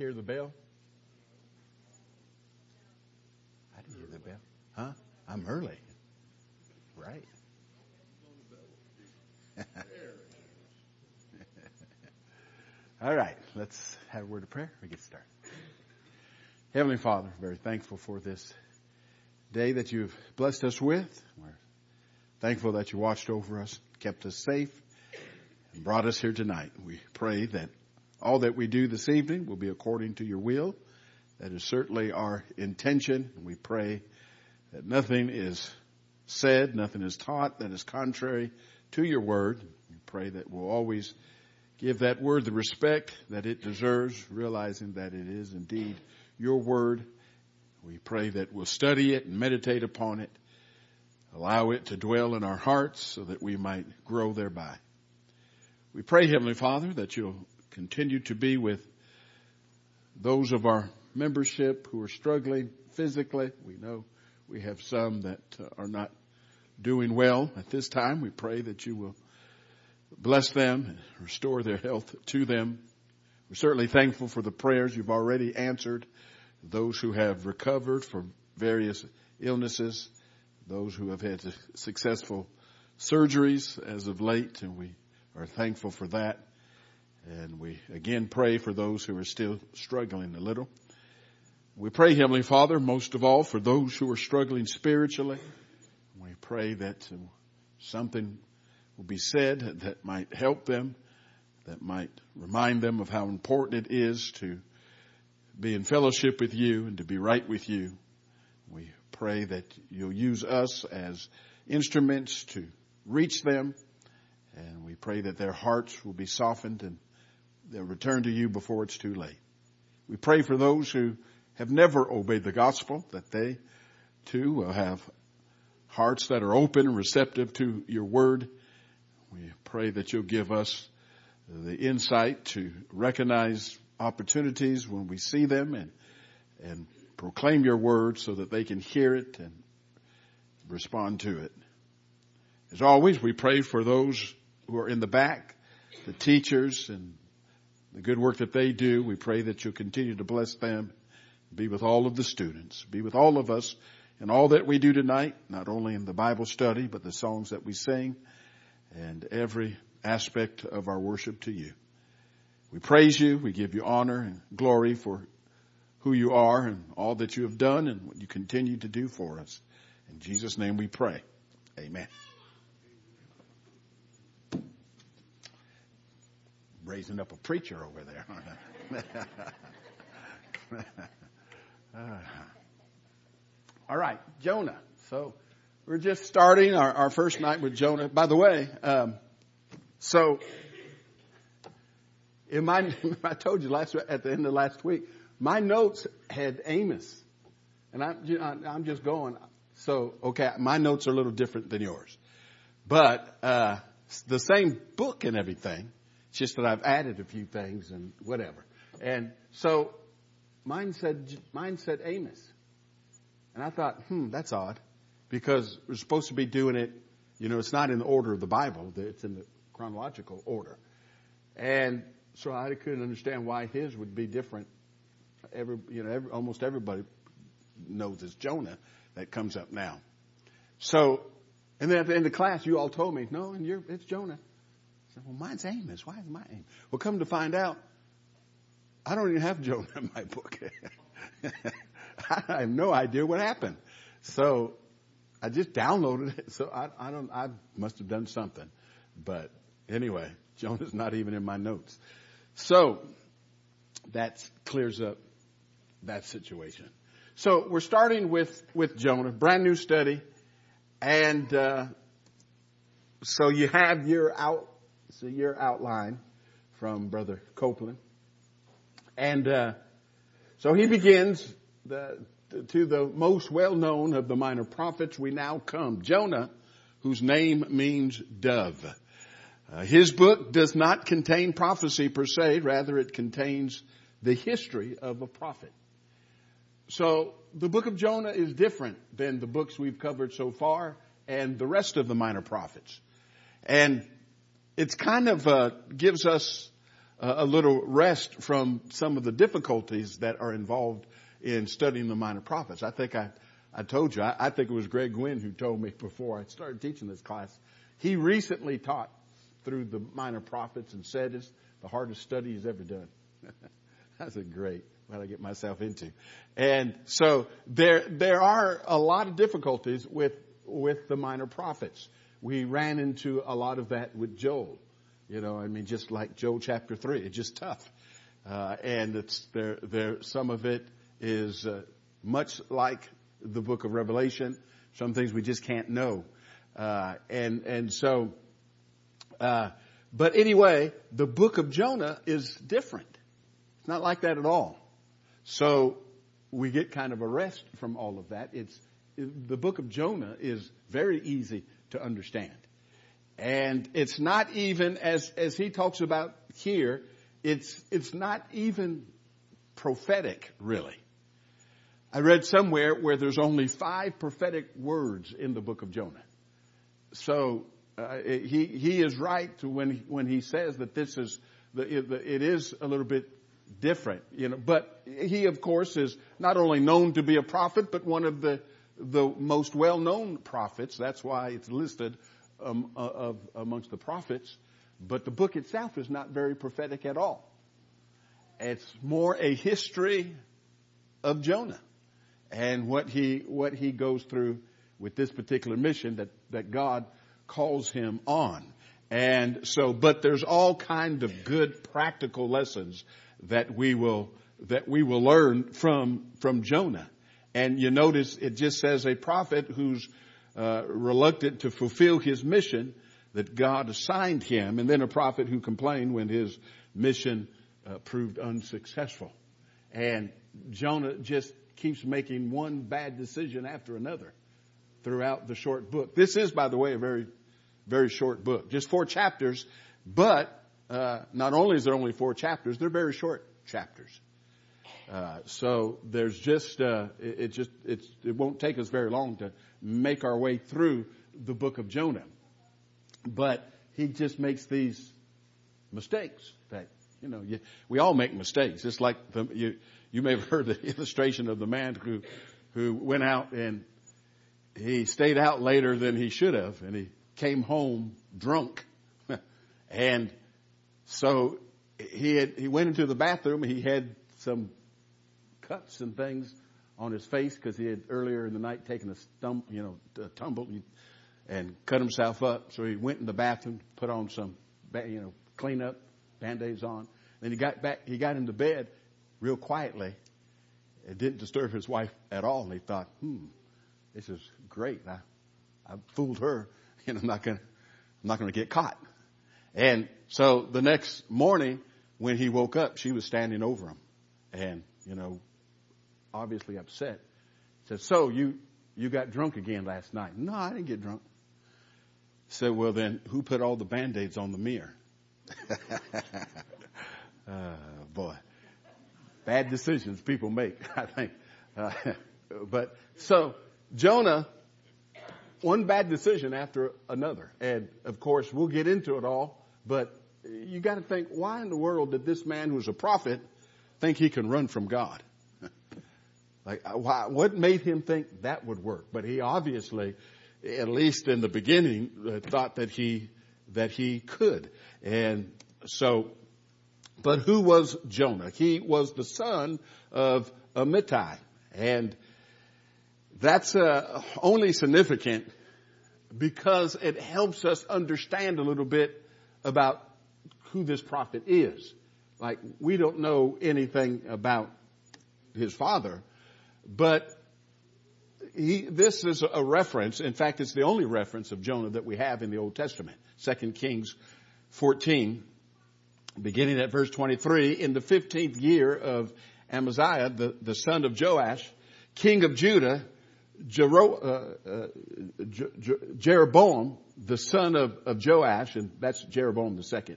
hear the bell? I didn't hear the bell. Huh? I'm early. Right. All right. Let's have a word of prayer. We get started. Heavenly Father, very thankful for this day that you've blessed us with. We're thankful that you watched over us, kept us safe, and brought us here tonight. We pray that all that we do this evening will be according to your will. That is certainly our intention. We pray that nothing is said, nothing is taught that is contrary to your word. We pray that we'll always give that word the respect that it deserves, realizing that it is indeed your word. We pray that we'll study it and meditate upon it, allow it to dwell in our hearts so that we might grow thereby. We pray, Heavenly Father, that you'll continue to be with those of our membership who are struggling physically. We know we have some that are not doing well at this time. We pray that you will bless them and restore their health to them. We're certainly thankful for the prayers you've already answered, those who have recovered from various illnesses, those who have had successful surgeries as of late, and we are thankful for that. And we again pray for those who are still struggling a little. We pray, Heavenly Father, most of all for those who are struggling spiritually. We pray that something will be said that might help them, that might remind them of how important it is to be in fellowship with you and to be right with you. We pray that you'll use us as instruments to reach them, and we pray that their hearts will be softened and they'll return to you before it's too late. We pray for those who have never obeyed the gospel, that they too will have hearts that are open and receptive to your word. We pray that you'll give us the insight to recognize opportunities when we see them and proclaim your word so that they can hear it and respond to it. As always, we pray for those who are in the back, the teachers and the good work that they do. We pray that you'll continue to bless them, be with all of the students, be with all of us in all that we do tonight, not only in the Bible study, but the songs that we sing and every aspect of our worship to you. We praise you. We give you honor and glory for who you are and all that you have done and what you continue to do for us. In Jesus' name we pray. Amen. Raising up a preacher over there. All right, Jonah. So we're just starting our first night with Jonah. By the way, so in I told you at the end of last week, my notes had Amos, and I'm just going. So okay, my notes are a little different than yours, but the same book and everything. It's just that I've added a few things and whatever. And so mine said Amos. And I thought, that's odd, because we're supposed to be doing it, it's not in the order of the Bible. It's in the chronological order. And so I couldn't understand why his would be different. Almost everybody knows it's Jonah that comes up now. So, and then at the end of class, you all told me, no, and it's Jonah. I said, well, mine's Amos. Why is mine Amos? Well, come to find out, I don't even have Jonah in my book. I have no idea what happened. So I just downloaded it. So I must have done something. But anyway, Jonah's not even in my notes. So that clears up that situation. So we're starting with Jonah, brand new study. And, so you have your outline from Brother Copeland. And, so he begins to the most well-known of the minor prophets. We now come. Jonah, whose name means dove. His book does not contain prophecy per se. Rather, it contains the history of a prophet. So the book of Jonah is different than the books we've covered so far and the rest of the minor prophets. And it's kind of gives us a little rest from some of the difficulties that are involved in studying the minor prophets. I think I told you, I think it was Greg Gwynn who told me before I started teaching this class. He recently taught through the minor prophets and said it's the hardest study he's ever done. That's great. What I get myself into. And so there are a lot of difficulties with the minor prophets. We ran into a lot of that with Joel. Just like Joel chapter 3, it's just tough. And it's some of it is much like the book of Revelation. Some things we just can't know. But anyway, the book of Jonah is different. It's not like that at all. So we get kind of a rest from all of that. The book of Jonah is very easy to understand. And it's not even, as he talks about here, it's not even prophetic, really. I read somewhere where there's only 5 prophetic words in the book of Jonah. So he is right when he says that this is it is a little bit different, But he, of course, is not only known to be a prophet, but one of the most well-known prophets. That's why it's listed amongst the prophets. But the book itself is not very prophetic at all. It's more a history of Jonah and what he goes through with this particular mission that God calls him on. And so, but there's all kind of good practical lessons that we will learn from Jonah. And you notice it just says a prophet who's reluctant to fulfill his mission that God assigned him, and then a prophet who complained when his mission proved unsuccessful. And Jonah just keeps making one bad decision after another throughout the short book. This is, by the way, a very, very short book. Just 4 chapters, but not only is there only 4 chapters, they're very short chapters. So there's just, it won't take us very long to make our way through the book of Jonah. But he just makes these mistakes that, we all make mistakes. It's like you may have heard the illustration of the man who went out and he stayed out later than he should have, and he came home drunk. And so he went into the bathroom, and he had some cuts and things on his face because he had earlier in the night taken a tumble and cut himself up. So he went in the bathroom, put on some, clean up, Band-Aids on. Then he got into bed real quietly. It didn't disturb his wife at all. And he thought, this is great. I fooled her, and I'm not going to get caught. And so the next morning when he woke up, she was standing over him and, obviously upset. Said, so you got drunk again last night? No, I didn't get drunk. Said, well, then who put all the Band-Aids on the mirror? Boy, bad decisions people make, I think. But so Jonah, one bad decision after another. And of course, we'll get into it all, but you got to think, why in the world did this man who's a prophet think he can run from God? What made him think that would work? But he obviously, at least in the beginning, thought that he could. And so, but who was Jonah? He was the son of Amittai. And that's only significant because it helps us understand a little bit about who this prophet is. Like, we don't know anything about his father, but this is a reference. In fact, it's the only reference of Jonah that we have in the Old Testament. 2 Kings 14, beginning at verse 23, in the 15th year of Amaziah, the son of Joash, king of Judah, Jeroboam, the son of Joash, and that's Jeroboam the second.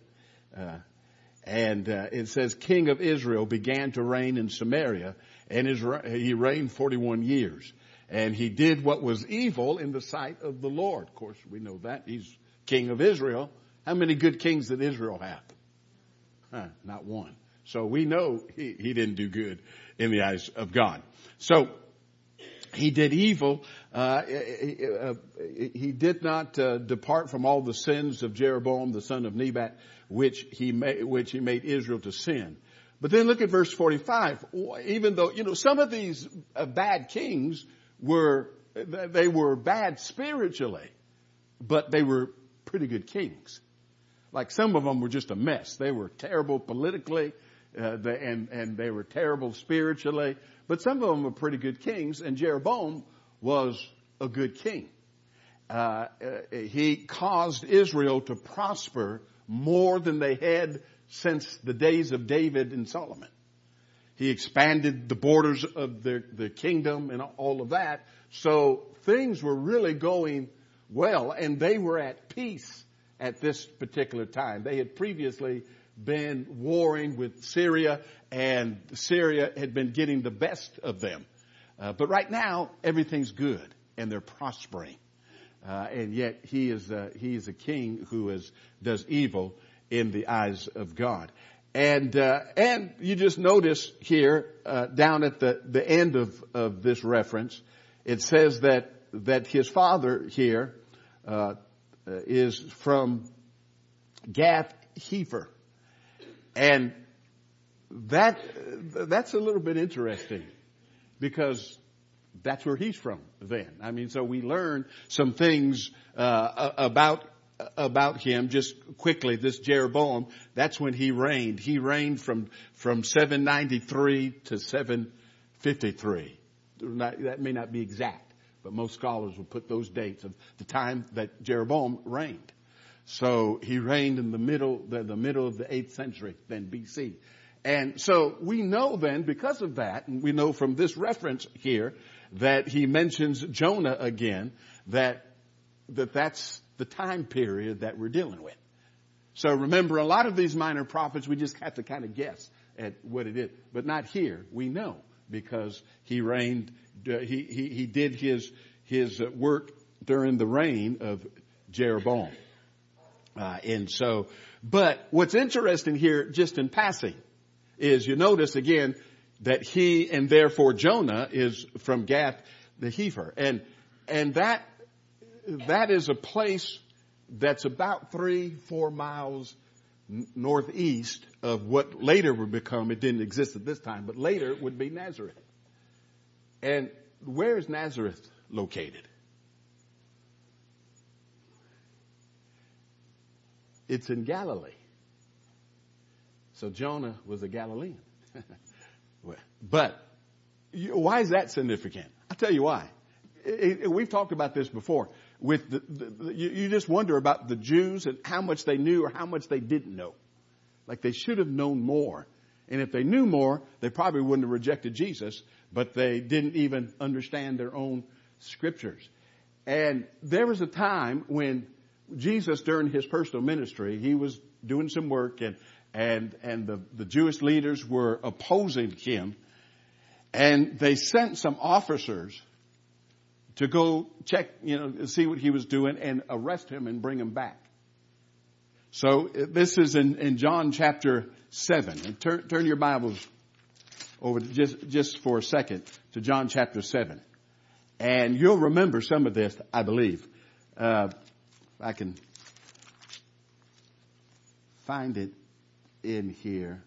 It says, king of Israel began to reign in Samaria, and he reigned 41 years. And he did what was evil in the sight of the Lord. Of course, we know that. He's king of Israel. How many good kings did Israel have? Not one. So we know he didn't do good in the eyes of God. So he did evil. He did not depart from all the sins of Jeroboam, the son of Nebat, which he made Israel to sin. But then look at verse 45. Even though, some of these bad kings were bad spiritually, but they were pretty good kings. Like some of them were just a mess. They were terrible politically, and they were terrible spiritually. But some of them were pretty good kings, and Jeroboam was a good king. He caused Israel to prosper more than they had since the days of David and Solomon. He expanded the borders of the kingdom and all of that. So things were really going well, and they were at peace at this particular time. They had previously been warring with Syria, and Syria had been getting the best of them. But right now, everything's good, and they're prospering. And yet he is a king who does evil in the eyes of God. And you just notice here, down at the end of this reference, it says that his father here, is from Gath-hepher. And that's a little bit interesting because that's where he's from then. I mean, so we learn some things, about him just quickly. This Jeroboam, that's when he reigned. He reigned from 793 to 753. That may not be exact, but most scholars will put those dates of the time that Jeroboam reigned. So he reigned in the middle of the 8th century, then BC. And so we know then, because of that, and we know from this reference here, that he mentions Jonah again, that's the time period that we're dealing with. So remember, a lot of these minor prophets, we just have to kind of guess at what it is. But not here. We know, because he reigned, he did his work during the reign of Jeroboam. But what's interesting here, just in passing, is you notice again that he and therefore Jonah is from Gath-hepher. And that is a place that's about 3-4 miles northeast of what later would become, it didn't exist at this time, but later would be Nazareth. And where is Nazareth located? It's in Galilee. So Jonah was a Galilean. But why is that significant? I'll tell you why. We've talked about this before. With you just wonder about the Jews and how much they knew or how much they didn't know. Like they should have known more. And if they knew more, they probably wouldn't have rejected Jesus, but they didn't even understand their own scriptures. And there was a time when Jesus, during his personal ministry, he was doing some work, and the Jewish leaders were opposing him, and they sent some officers to go check, see what he was doing and arrest him and bring him back. So this is in John chapter 7. And turn your Bibles over just for a second to John chapter 7. And you'll remember some of this, I believe. I can find it in here.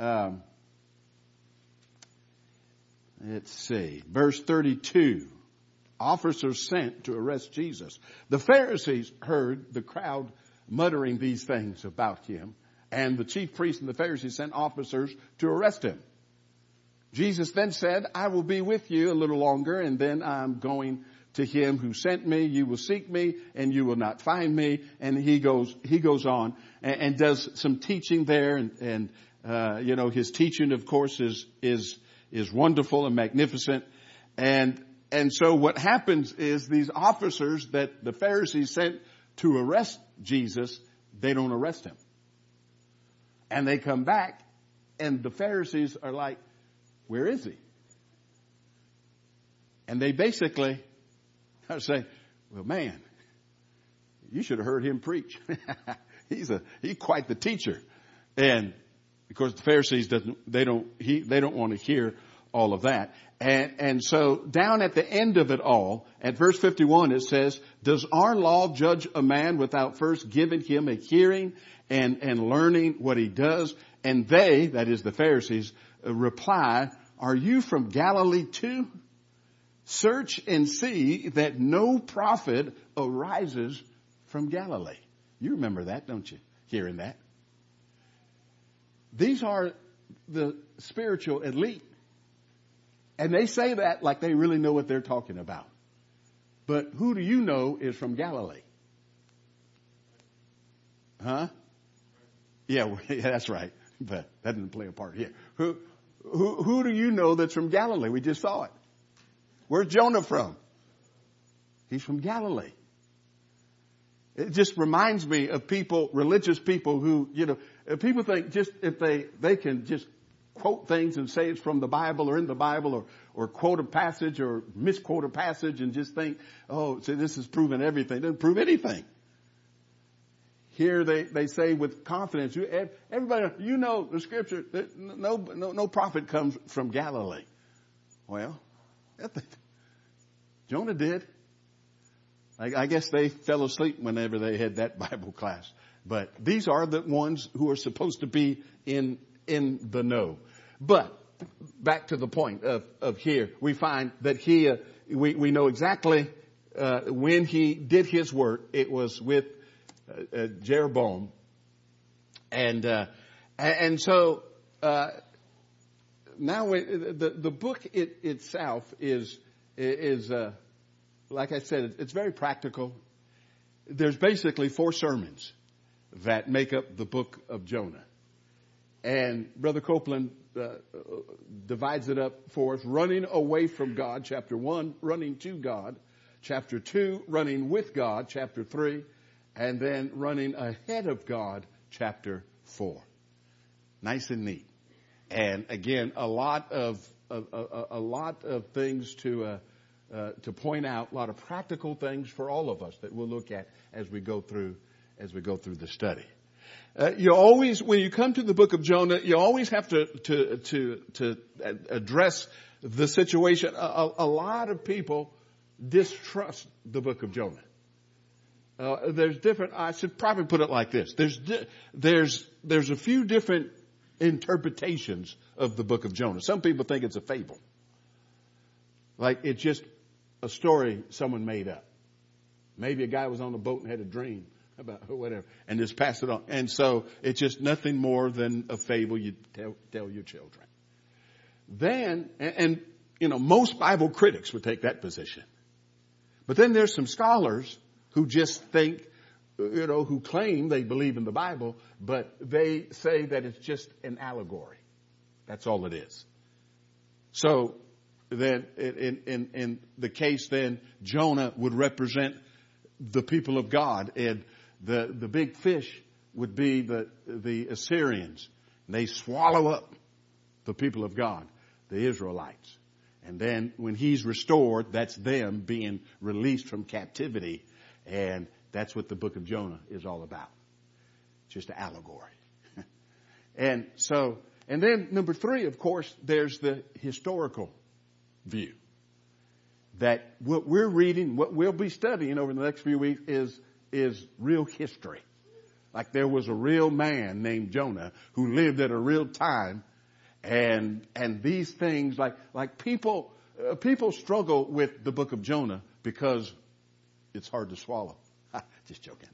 Let's see. Verse 32. Officers sent to arrest Jesus. The Pharisees heard the crowd muttering these things about him, and the chief priests and the Pharisees sent officers to arrest him. Jesus then said, I will be with you a little longer, and then I'm going to him who sent me. You will seek me, and you will not find me. And he goes on and does some teaching there, and his teaching, of course, is wonderful and magnificent. And so what happens is these officers that the Pharisees sent to arrest Jesus, they don't arrest him. And they come back, and the Pharisees are like, where is he? And they basically say, well, man, you should have heard him preach. He's quite the teacher. And Because the Pharisees they don't want to hear all of that. And so down at the end of it all, at verse 51, it says, does our law judge a man without first giving him a hearing and learning what he does? And they, that is the Pharisees, reply, are you from Galilee too? Search and see that no prophet arises from Galilee. You remember that, don't you? Hearing that. These are the spiritual elite. And they say that like they really know what they're talking about. But who do you know is from Galilee? Huh? Yeah, that's right. But that didn't play a part here. Who do you know that's from Galilee? We just saw it. Where's Jonah from? He's from Galilee. It just reminds me of people, religious people who, people think just if they can just quote things and say it's from the Bible or in the Bible or quote a passage or misquote a passage and just think, oh, so this is proving everything. It doesn't prove anything. Here they say with confidence, everybody, the scripture, no prophet comes from Galilee. Well, Jonah did. I guess they fell asleep whenever they had that Bible class. But these are the ones who are supposed to be in the know. But back to the point of here, we find that we know exactly when he did his work. It was with Jeroboam, and so now the book itself is like I said, it's very practical. There's basically 4 sermons that make up the book of Jonah. And Brother Copeland divides it up for us. Running away from God, chapter 1. Running to God, chapter 2. Running with God, chapter 3. And then running ahead of God, chapter 4. Nice and neat. And again, a lot of things to point out, a lot of practical things for all of us that we'll look at as we go through the study. You always, when you come to the book of Jonah, you always have to address the situation. A lot of people distrust the book of Jonah. There's different. I should probably put it like this. There's a few different interpretations of the book of Jonah. Some people think it's a fable, like it's just a story someone made up. Maybe a guy was on a boat and had a dream about whatever and just passed it on. And so it's just nothing more than a fable you tell your children. Then, and most Bible critics would take that position. But then there's some scholars who just think, who claim they believe in the Bible, but they say that it's just an allegory. That's all it is. So then in the case then, Jonah would represent the people of God, and the big fish would be the Assyrians. They swallow up the people of God, the Israelites. And then when he's restored, that's them being released from captivity. And that's what the book of Jonah is all about. Just an allegory. And then number 3, of course, there's the historical view. That what we're reading, what we'll be studying over the next few weeks is real history. Like there was a real man named Jonah who lived at a real time. And these things, like people struggle with the book of Jonah because it's hard to swallow. Just joking.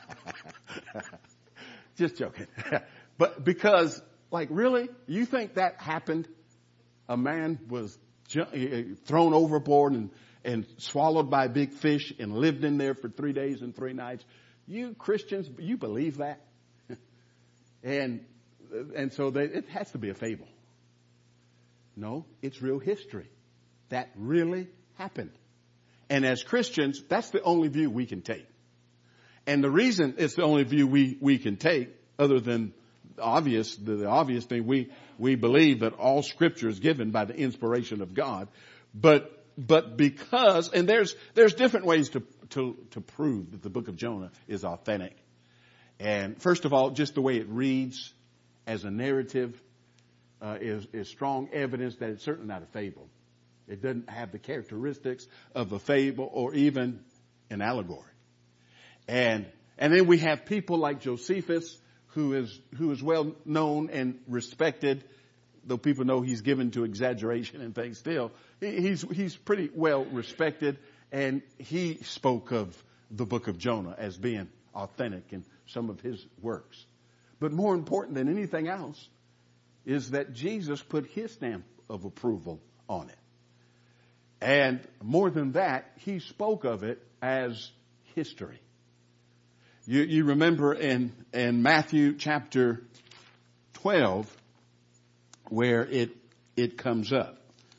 Just joking. But because, really, you think that happened? A man was thrown overboard and swallowed by a big fish and lived in there for 3 days and 3 nights. You Christians, you believe that? And so it has to be a fable. No, it's real history. That really happened. And as Christians, that's the only view we can take. And the reason it's the only view we can take, other than the obvious thing, we believe that all Scripture is given by the inspiration of God. But because, and there's different ways to prove that the book of Jonah is authentic. And first of all, just the way it reads as a narrative is strong evidence that it's certainly not a fable. It doesn't have the characteristics of a fable or even an allegory. And then we have people like Josephus, who is well known and respected, though people know he's given to exaggeration and things still. He's pretty well respected, and he spoke of the book of Jonah as being authentic in some of his works. But more important than anything else is that Jesus put his stamp of approval on it. And more than that, he spoke of it as history. You remember in Matthew chapter 12 where it comes up.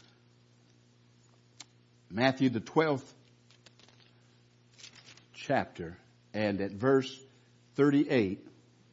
Matthew the 12th chapter, and at verse 38,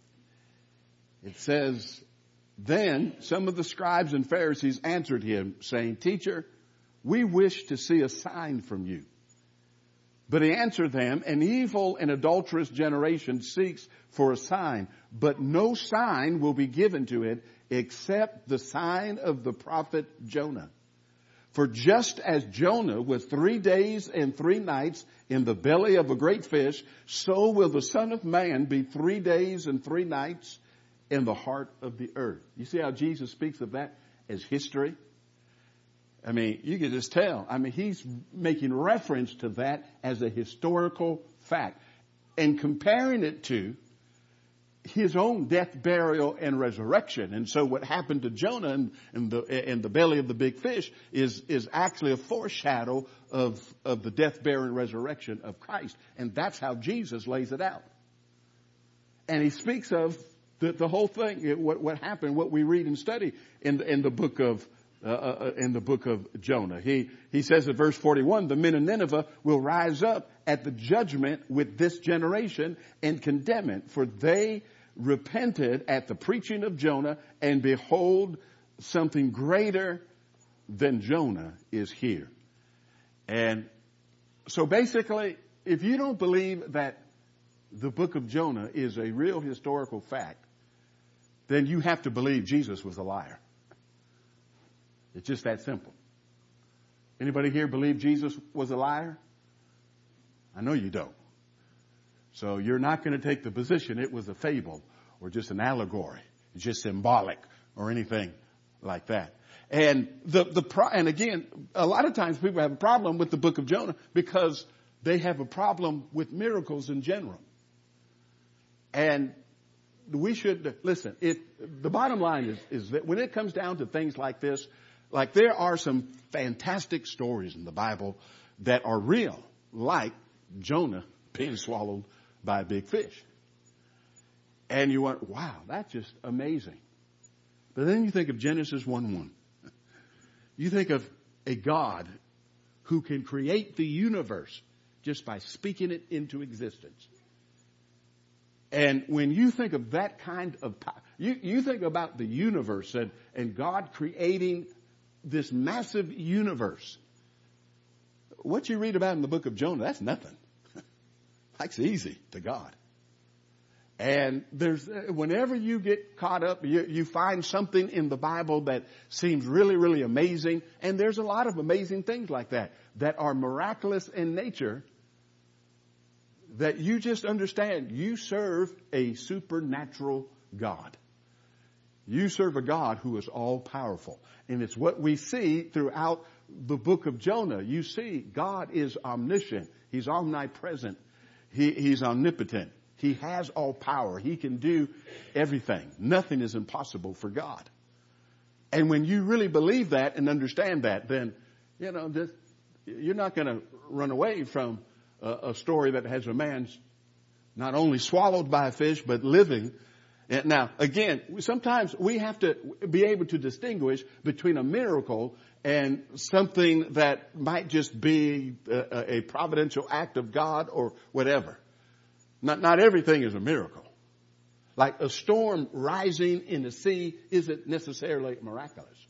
it says, "Then some of the scribes and Pharisees answered him, saying, 'Teacher, we wish to see a sign from you.' But he answered them, 'An evil and adulterous generation seeks for a sign, but no sign will be given to it except the sign of the prophet Jonah. For just as Jonah was 3 days and 3 nights in the belly of a great fish, so will the Son of Man be 3 days and 3 nights in the heart of the earth.'" You see how Jesus speaks of that as history? I mean, you can just tell. I mean, he's making reference to that as a historical fact and comparing it to his own death, burial, and resurrection. And so what happened to Jonah in the belly of the big fish is actually a foreshadow of the death, burial, and resurrection of Christ. And that's how Jesus lays it out. And he speaks of the whole thing, what happened, what we read and study in the book of Jonah. He says in verse 41, "The men of Nineveh will rise up at the judgment with this generation and condemn it, for they repented at the preaching of Jonah, and behold, something greater than Jonah is here." And so basically, if you don't believe that the book of Jonah is a real historical fact, then you have to believe Jesus was a liar. It's just that simple. Anybody here believe Jesus was a liar? I know you don't. So you're not going to take the position it was a fable or just an allegory, just symbolic or anything like that. And and again, a lot of times people have a problem with the book of Jonah because they have a problem with miracles in general. And we should listen. The bottom line is that when it comes down to things like this, like there are some fantastic stories in the Bible that are real, like Jonah being swallowed by a big fish. And you went, wow, that's just amazing. But then you think of Genesis 1:1. You think of a God who can create the universe just by speaking it into existence. And when you think of that kind of power, you think about the universe and God creating this massive universe. What you read about in the book of Jonah, that's nothing. That's easy to God. And whenever you get caught up, you find something in the Bible that seems really, really amazing. And there's a lot of amazing things like that are miraculous in nature, that you just understand you serve a supernatural God. You serve a God who is all powerful. And it's what we see throughout the book of Jonah. You see, God is omniscient. He's omnipresent. He's omnipotent. He has all power. He can do everything. Nothing is impossible for God. And when you really believe that and understand that, then, you're not going to run away from a story that has a man not only swallowed by a fish, but living. Now, again, sometimes we have to be able to distinguish between a miracle and something that might just be a providential act of God or whatever. Not everything is a miracle. Like a storm rising in the sea isn't necessarily miraculous.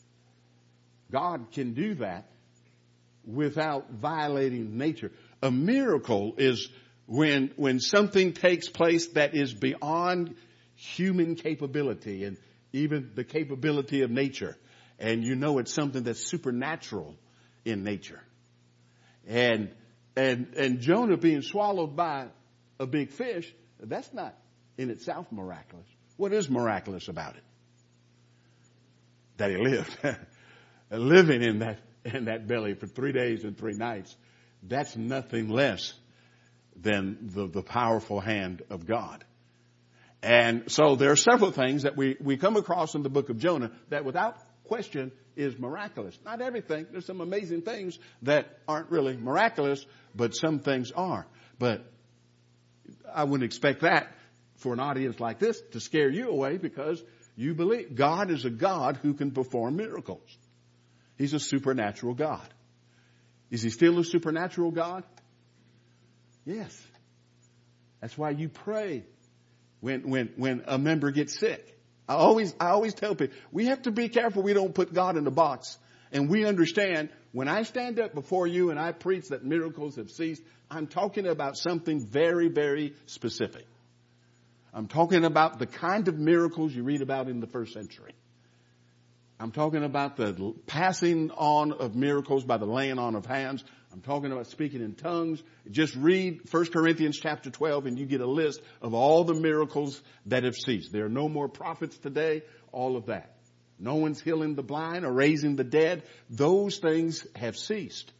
God can do that without violating nature. A miracle is when something takes place that is beyond human capability even the capability of nature. And you know it's something that's supernatural in nature. And Jonah being swallowed by a big fish, that's not in itself miraculous. What is miraculous about it? That he lived. Living in that belly for 3 days and 3 nights. That's nothing less than the powerful hand of God. And so there are several things that we come across in the book of Jonah that without question is miraculous. Not everything. There's some amazing things that aren't really miraculous, but some things are. But I wouldn't expect that for an audience like this to scare you away, because you believe God is a God who can perform miracles. He's a supernatural God. Is he still a supernatural God? Yes. That's why you pray when a member gets sick. I always tell people, we have to be careful we don't put God in the box. And we understand when I stand up before you and I preach that miracles have ceased, I'm talking about something very, very specific. I'm talking about the kind of miracles you read about in the first century. I'm talking about the passing on of miracles by the laying on of hands. I'm talking about speaking in tongues. Just read 1 Corinthians chapter 12 and you get a list of all the miracles that have ceased. There are no more prophets today, all of that. No one's healing the blind or raising the dead. Those things have ceased.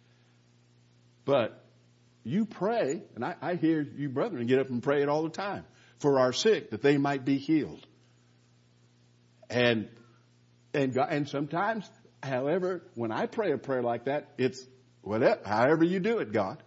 But you pray, and I hear you brethren get up and pray it all the time, for our sick, that they might be healed. And sometimes, however, when I pray a prayer like that, it's whatever, however you do it, God.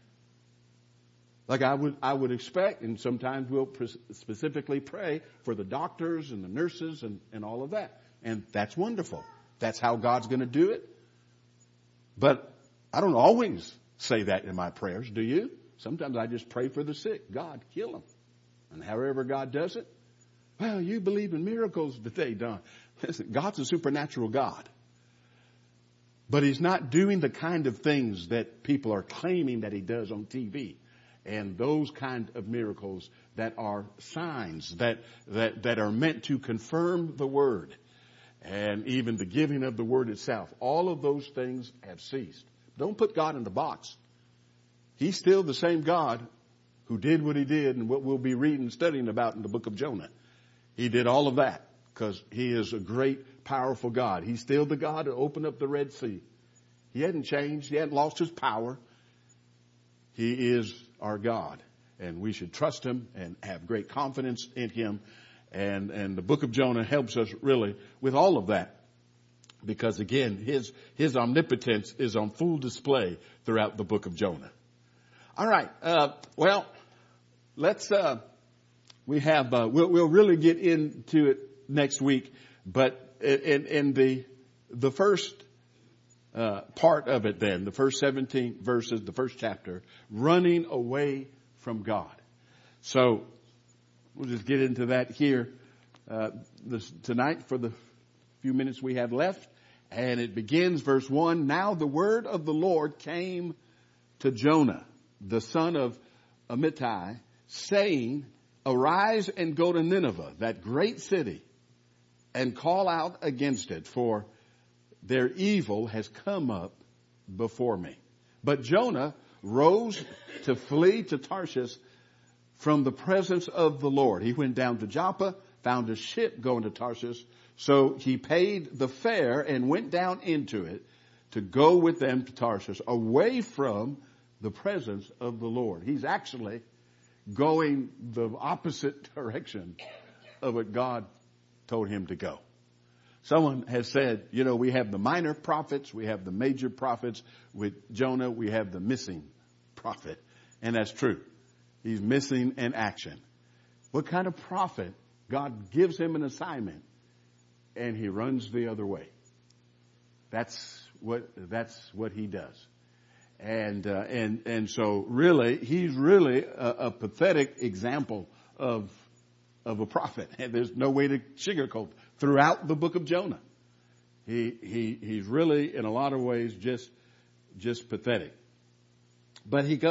Like I would expect, and sometimes we'll specifically pray for the doctors and the nurses and all of that. And that's wonderful. That's how God's going to do it. But I don't always say that in my prayers, do you? Sometimes I just pray for the sick. God, heal them. And however God does it, well, you believe in miracles that they done. Listen, God's a supernatural God. But he's not doing the kind of things that people are claiming that he does on TV. And those kind of miracles that are signs that are meant to confirm the word. And even the giving of the word itself. All of those things have ceased. Don't put God in the box. He's still the same God who did what he did and what we'll be reading and studying about in the book of Jonah. He did all of that because he is a great, powerful God. He's still the God who opened up the Red Sea. He hadn't changed. He hadn't lost his power. He is our God, and we should trust him and have great confidence in him. And the book of Jonah helps us really with all of that, because again, his omnipotence is on full display throughout the book of Jonah. All right. Well, let's, we'll really get into it next week, but in the first, part of it then, the first 17 verses, the first chapter, running away from God. So we'll just get into that here, tonight for the few minutes we have left. And it begins verse 1. Now the word of the Lord came to Jonah, the son of Amittai, saying, arise and go to Nineveh, that great city, and call out against it, for their evil has come up before me. But Jonah rose to flee to Tarshish from the presence of the Lord. He went down to Joppa, found a ship going to Tarshish. So he paid the fare and went down into it to go with them to Tarshish, away from the presence of the Lord. He's actually going the opposite direction of what God told him to go. Someone has said, we have the minor prophets, we have the major prophets. With Jonah, we have the missing prophet. And that's true. He's missing in action. What kind of prophet? God gives him an assignment and he runs the other way. That's what he does. And so really, he's really a pathetic example of a prophet. And there's no way to sugarcoat throughout the book of Jonah. He's really in a lot of ways just pathetic.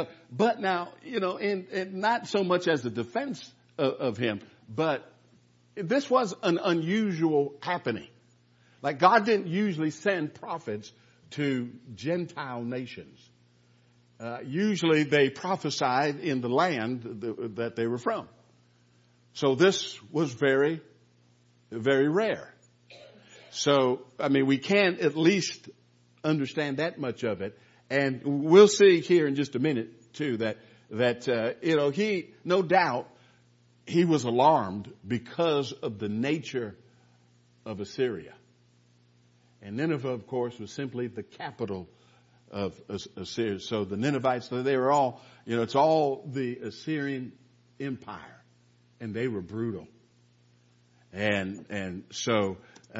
But now, and not so much as a defense of him, but this was an unusual happening. Like God didn't usually send prophets to Gentile nations. Usually they prophesied in the land that they were from. So this was very, very rare. So, I mean, we can at least understand that much of it. And we'll see here in just a minute too that he, no doubt, he was alarmed because of the nature of Assyria. And Nineveh, of course, was simply the capital of Assyria. So the Ninevites, they were all, it's all the Assyrian Empire. And they were brutal. And so,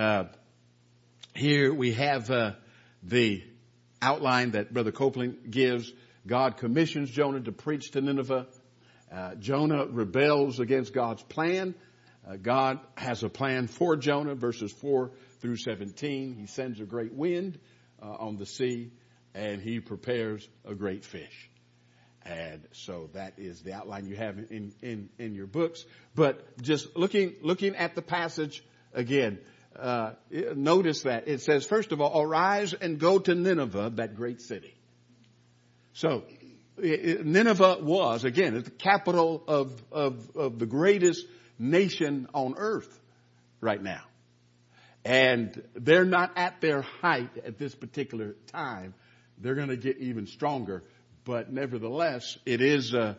here we have, the outline that Brother Copeland gives. God commissions Jonah to preach to Nineveh. Jonah rebels against God's plan. God has a plan for Jonah, verses 4 through 17. He sends a great wind on the sea, and he prepares a great fish. And so that is the outline you have in your books. But just looking at the passage again, notice that it says, first of all, arise and go to Nineveh, that great city. So Nineveh was, again, the capital of the greatest nation on earth right now. And they're not at their height at this particular time. They're going to get even stronger. But nevertheless, it is a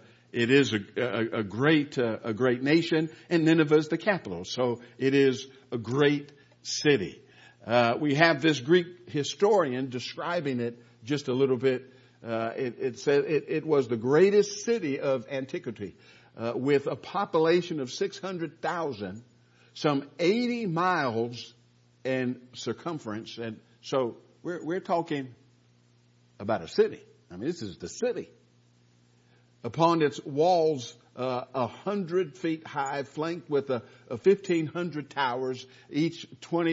great nation, and Nineveh is the capital. So it is a great city. We have this Greek historian describing it just a little bit. It said it was the greatest city of antiquity, with a population of 600,000, some 80 miles in circumference. And so we're talking about a city. I mean, this is the city. Upon its walls, 100 feet high, flanked with 1,500 towers, each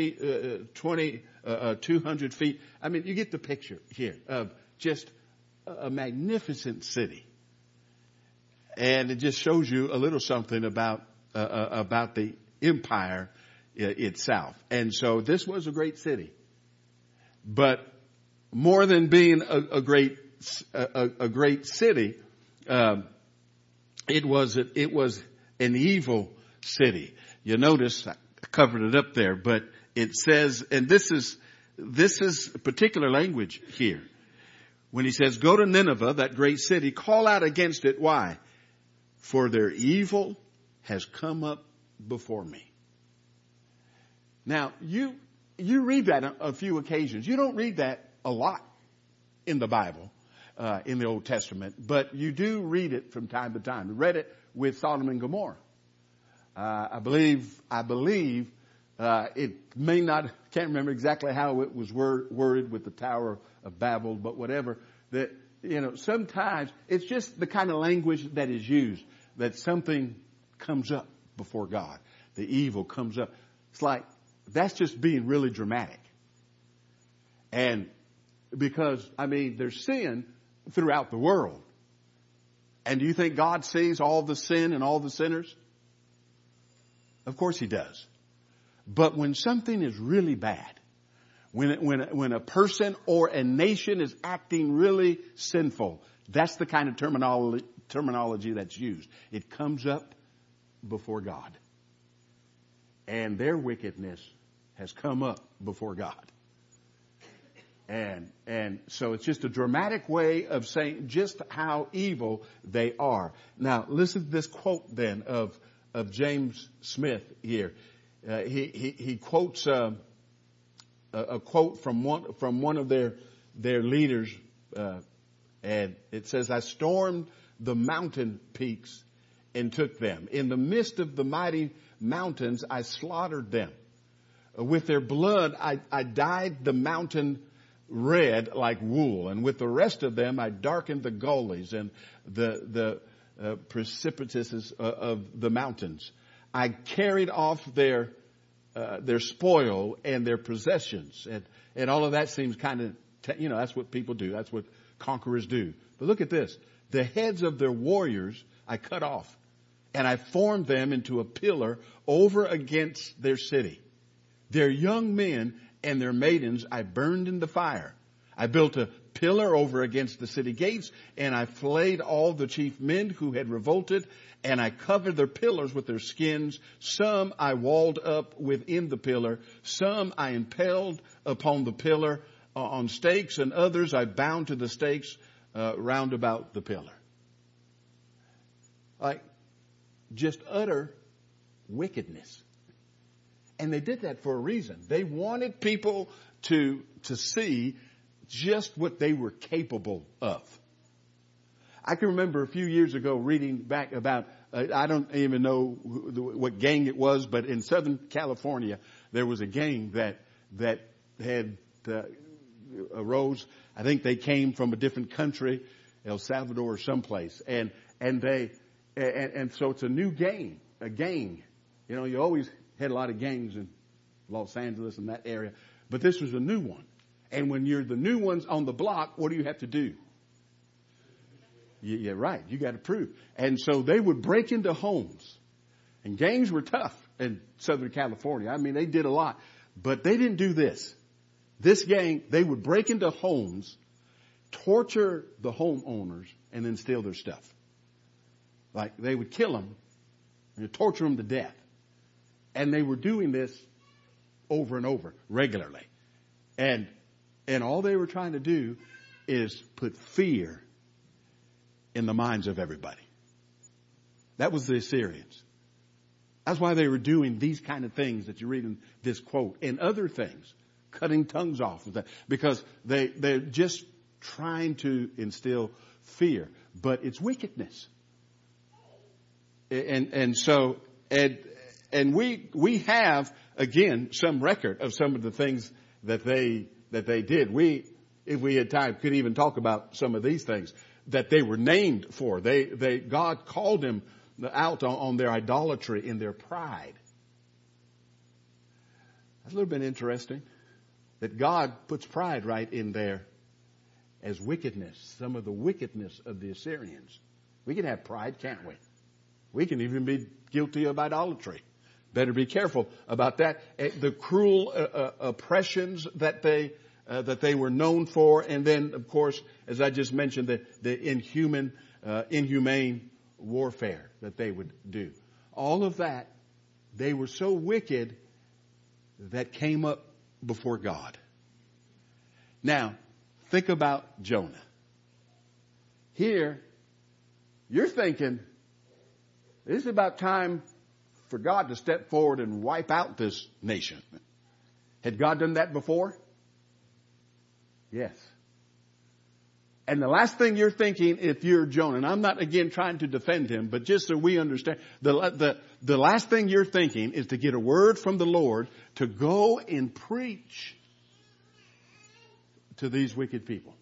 200 feet. I mean, you get the picture here of just a magnificent city. And it just shows you a little something about the empire itself. And so this was a great city. But more than being a great city, it was an evil city. You notice I covered it up there, but it says, and this is particular language here. When he says, go to Nineveh, that great city, call out against it. Why? For their evil has come up before me. Now, you read that on a few occasions. You don't read that a lot in the Bible, in the Old Testament, but you do read it from time to time. We read it with Sodom and Gomorrah. I believe it may not, can't remember exactly how it was worded with the Tower of Babel, but whatever, that, sometimes it's just the kind of language that is used, that something comes up before God. The evil comes up. It's like, that's just being really dramatic. And because, there's sin throughout the world. And do you think God sees all the sin and all the sinners? Of course he does. But when something is really bad, when a person or a nation is acting really sinful, that's the kind of terminology that's used. It comes up before God. And their wickedness has come up before God. And so it's just a dramatic way of saying just how evil they are. Now, listen to this quote then of James Smith here. He quotes a quote from one of their leaders, and it says, I stormed the mountain peaks and took them. In the midst of the mighty mountains, I slaughtered them. With their blood, I dyed the mountain red like wool, and with the rest of them, I darkened the gullies and the precipituses of the mountains. I carried off their spoil and their possessions, and all of that seems kind of, that's what people do. That's what conquerors do. But look at this: the heads of their warriors I cut off, and I formed them into a pillar over against their city. Their young men and their maidens I burned in the fire. I built a pillar over against the city gates, and I flayed all the chief men who had revolted, and I covered their pillars with their skins. Some I walled up within the pillar. Some I impaled upon the pillar on stakes, and others I bound to the stakes round about the pillar. Like, just utter wickedness. And they did that for a reason. They wanted people to see just what they were capable of. I can remember a few years ago reading back about, I don't even know what gang it was, but in Southern California, there was a gang that had arose. I think they came from a different country, El Salvador or someplace. And so it's a new gang, a gang. You know, you always had a lot of gangs in Los Angeles and that area, but this was a new one. And when you're the new ones on the block, what do you have to do? Yeah, right. You got to prove. And so they would break into homes. And gangs were tough in Southern California. I mean, they did a lot. But they didn't do this. This gang, they would break into homes, torture the homeowners, and then steal their stuff. Like, they would kill them and torture them to death. And they were doing this over and over, regularly. And all they were trying to do is put fear in the minds of everybody. That was the Assyrians. That's why they were doing these kind of things that you read in this quote and other things, cutting tongues off of that, because they're just trying to instill fear, but it's wickedness. And we have again some record of some of the things that they did. If we had time, could even talk about some of these things that they were named for. God called them out on their idolatry and their pride. That's a little bit interesting that God puts pride right in there as wickedness, some of the wickedness of the Assyrians. We can have pride, can't we? We can even be guilty of idolatry. Better be careful about that. The cruel oppressions that they were known for, and then, of course, as I just mentioned, the inhumane warfare that they would do. All of that, they were so wicked that came up before God. Now, think about Jonah. Here, you're thinking, this is about time for God to step forward and wipe out this nation. Had God done that before? Yes. And the last thing you're thinking, if you're Jonah, and I'm not again trying to defend him, but just so we understand, the last thing you're thinking is to get a word from the Lord to go and preach to these wicked people.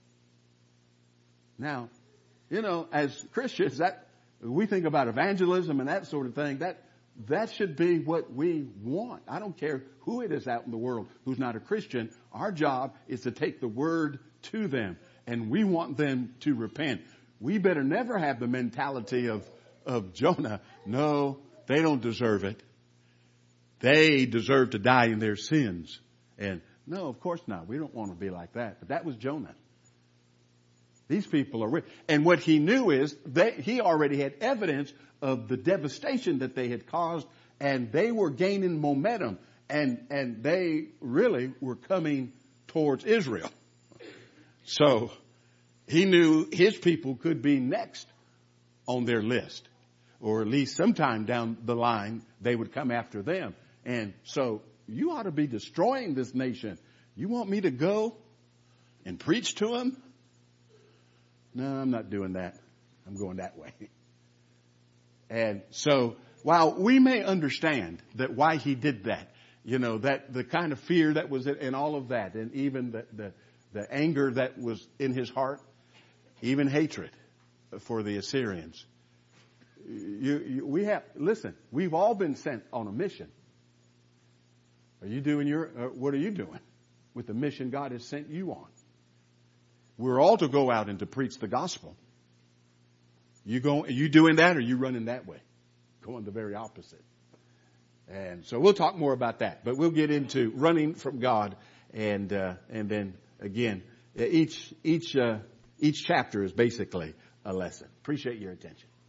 Now, you know, as Christians, that we think about evangelism and that sort of thing, that should be what we want. I don't care who it is out in the world who's not a Christian. Our job is to take the word to them, and we want them to repent. We better never have the mentality of Jonah. No, they don't deserve it. They deserve to die in their sins. And no, of course not. We don't want to be like that. But that was Jonah. These people are wicked. And what he knew is that he already had evidence of the devastation that they had caused, and they were gaining momentum, and they really were coming towards Israel. So he knew his people could be next on their list, or at least sometime down the line they would come after them. And so you ought to be destroying this nation. You want me to go and preach to them? No, I'm not doing that. I'm going that way. And so while we may understand that why he did that, you know, that the kind of fear that was in all of that, and even the anger that was in his heart, even hatred for the Assyrians. Listen, we've all been sent on a mission. Are you doing what are you doing with the mission God has sent you on? We're all to go out and to preach the gospel. You doing that, or you running that way? going the very opposite. And so we'll talk more about that, but we'll get into running from God, and then again, each chapter is basically a lesson. Appreciate your attention.